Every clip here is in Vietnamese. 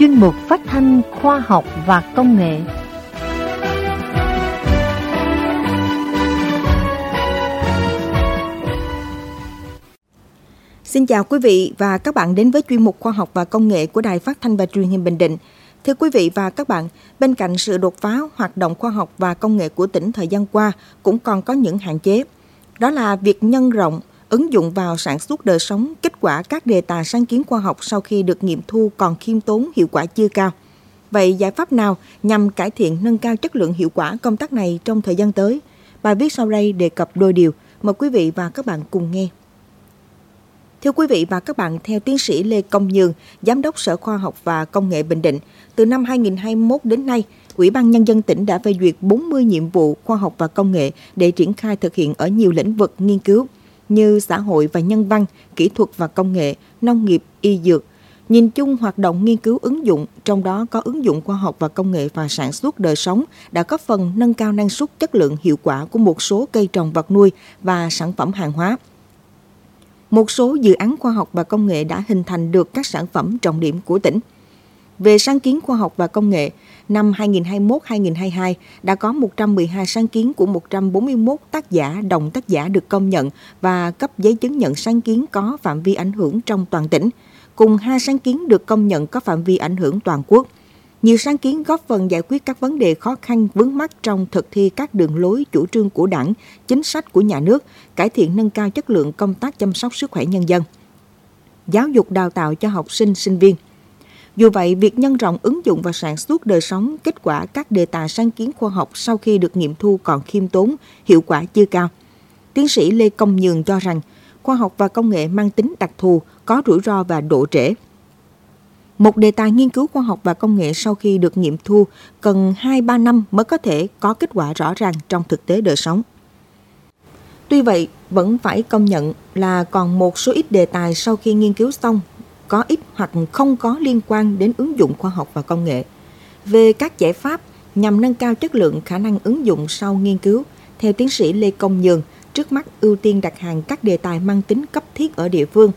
chuyên mục phát thanh khoa học và công nghệ. Xin chào quý vị và các bạn đến với chuyên mục khoa học và công nghệ của Đài Phát thanh và Truyền hình Bình Định. Thưa quý vị và các bạn, bên cạnh sự đột phá hoạt động khoa học và công nghệ của tỉnh thời gian qua cũng còn có những hạn chế. Đó là việc nhân rộng, ứng dụng vào sản xuất đời sống, kết quả các đề tài sáng kiến khoa học sau khi được nghiệm thu còn khiêm tốn, hiệu quả chưa cao. Vậy giải pháp nào nhằm cải thiện nâng cao chất lượng hiệu quả công tác này trong thời gian tới? Bài viết sau đây đề cập đôi điều. Mời quý vị và các bạn cùng nghe. Thưa quý vị và các bạn, theo tiến sĩ Lê Công Nhường, Giám đốc Sở Khoa học và Công nghệ Bình Định, từ năm 2021 đến nay, Ủy ban Nhân dân tỉnh đã phê duyệt 40 nhiệm vụ khoa học và công nghệ để triển khai thực hiện ở nhiều lĩnh vực nghiên cứu như xã hội và nhân văn, kỹ thuật và công nghệ, nông nghiệp, y dược. Nhìn chung, hoạt động nghiên cứu ứng dụng, trong đó có ứng dụng khoa học và công nghệ và sản xuất đời sống, đã góp phần nâng cao năng suất, chất lượng, hiệu quả của một số cây trồng vật nuôi và sản phẩm hàng hóa. Một số dự án khoa học và công nghệ đã hình thành được các sản phẩm trọng điểm của tỉnh. Về sáng kiến khoa học và công nghệ, năm 2021-2022 đã có 112 sáng kiến của 141 tác giả, đồng tác giả được công nhận và cấp giấy chứng nhận sáng kiến có phạm vi ảnh hưởng trong toàn tỉnh, cùng 2 sáng kiến được công nhận có phạm vi ảnh hưởng toàn quốc. Nhiều sáng kiến góp phần giải quyết các vấn đề khó khăn vướng mắc trong thực thi các đường lối chủ trương của Đảng, chính sách của nhà nước, cải thiện nâng cao chất lượng công tác chăm sóc sức khỏe nhân dân, giáo dục đào tạo cho học sinh, sinh viên. Dù vậy, việc nhân rộng ứng dụng và sản xuất đời sống, kết quả các đề tài sáng kiến khoa học sau khi được nghiệm thu còn khiêm tốn, hiệu quả chưa cao. Tiến sĩ Lê Công Nhường cho rằng, khoa học và công nghệ mang tính đặc thù, có rủi ro và độ trễ. Một đề tài nghiên cứu khoa học và công nghệ sau khi được nghiệm thu cần 2-3 năm mới có thể có kết quả rõ ràng trong thực tế đời sống. Tuy vậy, vẫn phải công nhận là còn một số ít đề tài sau khi nghiên cứu xong có ít hoặc không có liên quan đến ứng dụng khoa học và công nghệ. Về các giải pháp nhằm nâng cao chất lượng khả năng ứng dụng sau nghiên cứu, theo tiến sĩ Lê Công Nhường, trước mắt ưu tiên đặt hàng các đề tài mang tính cấp thiết ở địa phương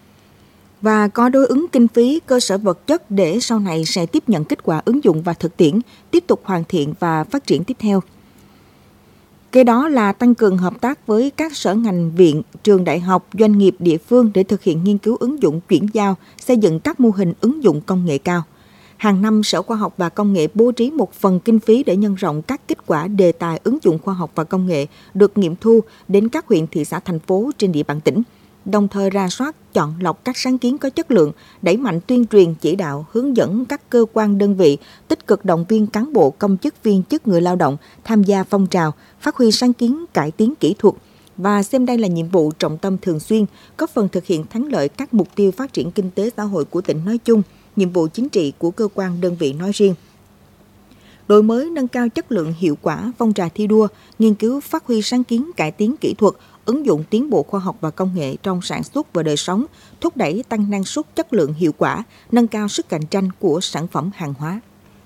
và có đối ứng kinh phí, cơ sở vật chất để sau này sẽ tiếp nhận kết quả ứng dụng và thực tiễn, tiếp tục hoàn thiện và phát triển tiếp theo. Kế đó là tăng cường hợp tác với các sở ngành, viện, trường đại học, doanh nghiệp địa phương để thực hiện nghiên cứu ứng dụng, chuyển giao, xây dựng các mô hình ứng dụng công nghệ cao. Hàng năm, Sở Khoa học và Công nghệ bố trí một phần kinh phí để nhân rộng các kết quả đề tài ứng dụng khoa học và công nghệ được nghiệm thu đến các huyện, thị xã, thành phố trên địa bàn tỉnh, đồng thời rà soát, chọn lọc các sáng kiến có chất lượng, đẩy mạnh tuyên truyền, chỉ đạo, hướng dẫn các cơ quan đơn vị, tích cực động viên cán bộ, công chức, viên chức, người lao động tham gia phong trào, phát huy sáng kiến, cải tiến kỹ thuật và xem đây là nhiệm vụ trọng tâm thường xuyên, góp phần thực hiện thắng lợi các mục tiêu phát triển kinh tế xã hội của tỉnh nói chung, nhiệm vụ chính trị của cơ quan đơn vị nói riêng. Đổi mới, nâng cao chất lượng, hiệu quả phong trào thi đua, nghiên cứu, phát huy sáng kiến, cải tiến kỹ thuật, ứng dụng tiến bộ khoa học và công nghệ trong sản xuất và đời sống, thúc đẩy tăng năng suất, chất lượng, hiệu quả, nâng cao sức cạnh tranh của sản phẩm hàng hóa.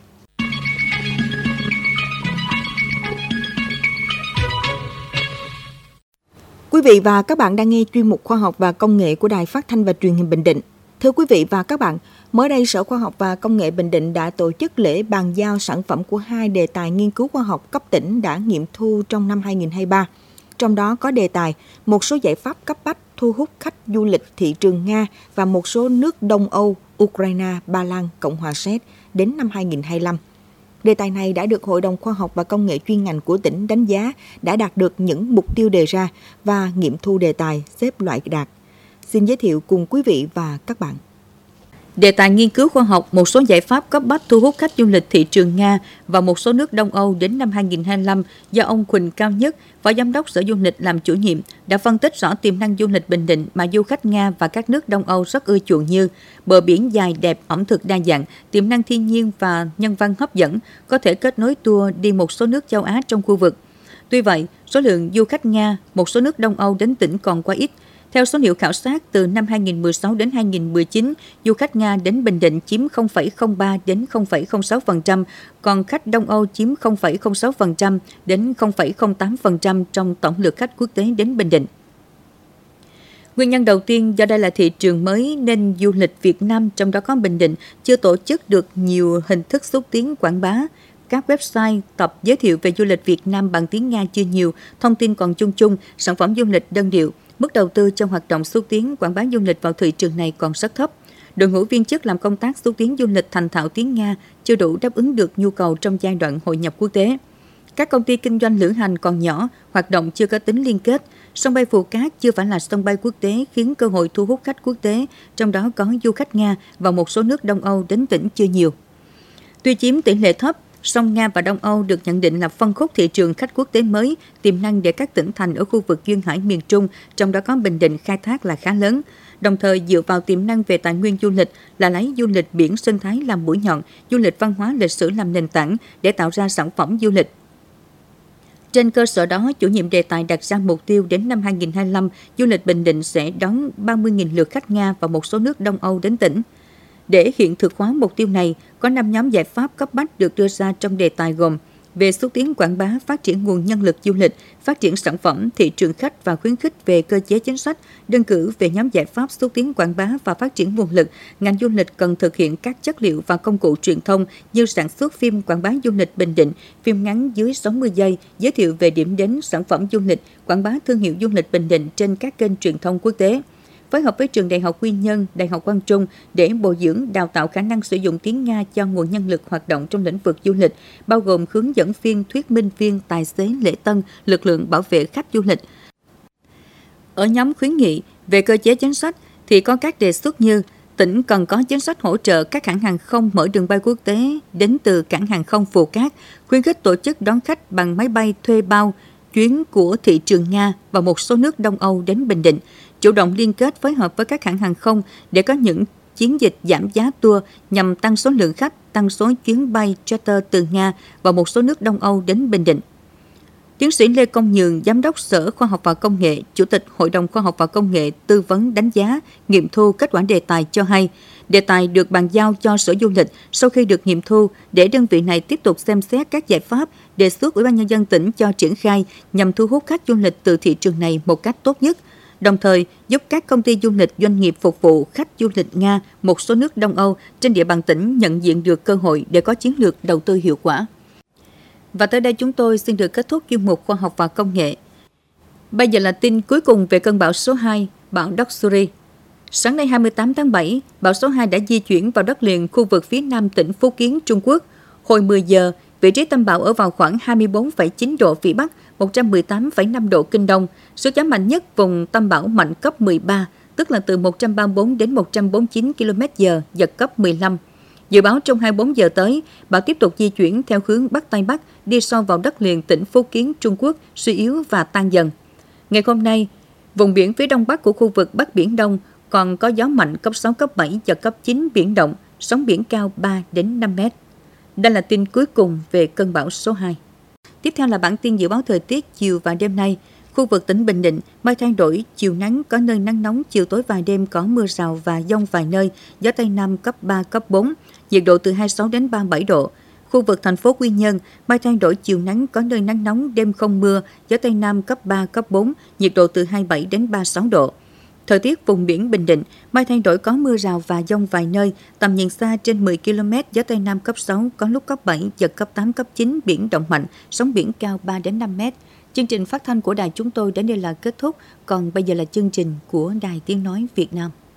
Quý vị và các bạn đang nghe chuyên mục khoa học và công nghệ của Đài Phát thanh và Truyền hình Bình Định. Thưa quý vị và các bạn, mới đây Sở Khoa học và Công nghệ Bình Định đã tổ chức lễ bàn giao sản phẩm của 2 đề tài nghiên cứu khoa học cấp tỉnh đã nghiệm thu trong năm 2023. Trong đó có đề tài một số giải pháp cấp bách thu hút khách du lịch thị trường Nga và một số nước Đông Âu, Ukraine, Ba Lan, Cộng hòa Séc đến năm 2025. Đề tài này đã được Hội đồng Khoa học và Công nghệ chuyên ngành của tỉnh đánh giá đã đạt được những mục tiêu đề ra và nghiệm thu đề tài xếp loại đạt. Xin giới thiệu cùng quý vị và các bạn. Đề tài nghiên cứu khoa học một số giải pháp cấp bách thu hút khách du lịch thị trường Nga và một số nước Đông Âu đến năm 2025 do ông Huỳnh Cao Nhất, Phó Giám đốc Sở Du lịch làm chủ nhiệm, đã phân tích rõ tiềm năng du lịch Bình Định mà du khách Nga và các nước Đông Âu rất ưa chuộng như bờ biển dài đẹp, ẩm thực đa dạng, tiềm năng thiên nhiên và nhân văn hấp dẫn, có thể kết nối tour đi một số nước châu Á trong khu vực. Tuy vậy, số lượng du khách Nga, một số nước Đông Âu đến tỉnh còn quá ít. Theo số liệu khảo sát, từ năm 2016 đến 2019, du khách Nga đến Bình Định chiếm 0,03 đến 0,06%, còn khách Đông Âu chiếm 0,06% đến 0,08% trong tổng lượt khách quốc tế đến Bình Định. Nguyên nhân đầu tiên do đây là thị trường mới nên du lịch Việt Nam, trong đó có Bình Định, chưa tổ chức được nhiều hình thức xúc tiến quảng bá. Các website tập giới thiệu về du lịch Việt Nam bằng tiếng Nga chưa nhiều, thông tin còn chung chung, sản phẩm du lịch đơn điệu. Mức đầu tư trong hoạt động xúc tiến quảng bá du lịch vào thị trường này còn rất thấp. Đội ngũ viên chức làm công tác xúc tiến du lịch thành thạo tiếng Nga chưa đủ đáp ứng được nhu cầu trong giai đoạn hội nhập quốc tế. Các công ty kinh doanh lữ hành còn nhỏ, hoạt động chưa có tính liên kết. Sân bay Phù Cát chưa phải là sân bay quốc tế khiến cơ hội thu hút khách quốc tế, trong đó có du khách Nga và một số nước Đông Âu đến tỉnh chưa nhiều. Tuy chiếm tỷ lệ thấp, song Nga và Đông Âu được nhận định là phân khúc thị trường khách quốc tế mới, tiềm năng để các tỉnh thành ở khu vực duyên hải miền Trung, trong đó có Bình Định khai thác là khá lớn. Đồng thời dựa vào tiềm năng về tài nguyên du lịch là lấy du lịch biển sinh thái làm mũi nhọn, du lịch văn hóa lịch sử làm nền tảng để tạo ra sản phẩm du lịch. Trên cơ sở đó, chủ nhiệm đề tài đặt ra mục tiêu đến năm 2025, du lịch Bình Định sẽ đón 30.000 lượt khách Nga và một số nước Đông Âu đến tỉnh. Để hiện thực hóa mục tiêu này, có 5 nhóm giải pháp cấp bách được đưa ra trong đề tài gồm về xúc tiến quảng bá, phát triển nguồn nhân lực du lịch, phát triển sản phẩm, thị trường khách và khuyến khích về cơ chế chính sách. Đơn cử về nhóm giải pháp xúc tiến quảng bá và phát triển nguồn lực, ngành du lịch cần thực hiện các chất liệu và công cụ truyền thông như sản xuất phim quảng bá du lịch Bình Định, phim ngắn dưới 60 giây, giới thiệu về điểm đến, sản phẩm du lịch, quảng bá thương hiệu du lịch Bình Định trên các kênh truyền thông quốc tế. Phối hợp với Trường Đại học Quy Nhơn, Đại học Quang Trung để bồi dưỡng, đào tạo khả năng sử dụng tiếng Nga cho nguồn nhân lực hoạt động trong lĩnh vực du lịch, bao gồm hướng dẫn viên, thuyết minh viên, tài xế, lễ tân, lực lượng bảo vệ khách du lịch. Ở nhóm khuyến nghị về cơ chế chính sách thì có các đề xuất như tỉnh cần có chính sách hỗ trợ các hãng hàng không mở đường bay quốc tế đến từ cảng hàng không Phù Cát, khuyến khích tổ chức đón khách bằng máy bay thuê bao chuyến của thị trường Nga và một số nước Đông Âu đến Bình Định, chủ động liên kết phối hợp với các hãng hàng không để có những chiến dịch giảm giá tour nhằm tăng số lượng khách, tăng số chuyến bay charter từ Nga và một số nước Đông Âu đến Bình Định. Tiến sĩ Lê Công Nhường, Giám đốc Sở Khoa học và Công nghệ, Chủ tịch Hội đồng Khoa học và Công nghệ tư vấn đánh giá, nghiệm thu kết quả đề tài cho hay, đề tài được bàn giao cho Sở Du lịch sau khi được nghiệm thu để đơn vị này tiếp tục xem xét các giải pháp đề xuất Ủy ban Nhân dân tỉnh cho triển khai nhằm thu hút khách du lịch từ thị trường này một cách tốt nhất, đồng thời giúp các công ty du lịch doanh nghiệp phục vụ khách du lịch Nga, một số nước Đông Âu trên địa bàn tỉnh nhận diện được cơ hội để có chiến lược đầu tư hiệu quả. Và tới đây chúng tôi xin được kết thúc chuyên mục Khoa học và Công nghệ. Bây giờ là tin cuối cùng về cơn bão số 2, bão Doksuri. Sáng nay 28 tháng 7, bão số 2 đã di chuyển vào đất liền khu vực phía nam tỉnh Phúc Kiến, Trung Quốc. Hồi 10 giờ, vị trí tâm bão ở vào khoảng 24,9 độ Vĩ Bắc, 118,5 độ Kinh Đông. Sức gió mạnh nhất vùng tâm bão mạnh cấp 13, tức là từ 134 đến 149 km/h, giật cấp 15. Dự báo trong 24 giờ tới, bão tiếp tục di chuyển theo hướng Bắc Tây Bắc, đi sâu vào đất liền tỉnh Phúc Kiến, Trung Quốc, suy yếu và tan dần. Ngày hôm nay, vùng biển phía đông bắc của khu vực Bắc Biển Đông còn có gió mạnh cấp 6, cấp 7, giật cấp 9 biển động, sóng biển cao 3 đến 5 mét. Đây là tin cuối cùng về cơn bão số 2. Tiếp theo là bản tin dự báo thời tiết chiều và đêm nay. Khu vực tỉnh Bình Định, mây thay đổi, chiều nắng, có nơi nắng nóng, chiều tối vài đêm có mưa rào và dông vài nơi, gió Tây Nam cấp 3, cấp 4, nhiệt độ từ 26 đến 37 độ. Khu vực thành phố Quy Nhơn, mây thay đổi, chiều nắng, có nơi nắng nóng, đêm không mưa, gió Tây Nam cấp 3, cấp 4, nhiệt độ từ 27 đến 36 độ. Thời tiết vùng biển Bình Định, mây thay đổi, có mưa rào và dông vài nơi, tầm nhìn xa trên 10 km, gió Tây Nam cấp 6, có lúc cấp 7, giật cấp 8, cấp 9, biển động mạnh, sóng biển cao 3 đến 5 mét. Chương trình phát thanh của đài chúng tôi đến đây là kết thúc, còn bây giờ là chương trình của Đài Tiếng Nói Việt Nam.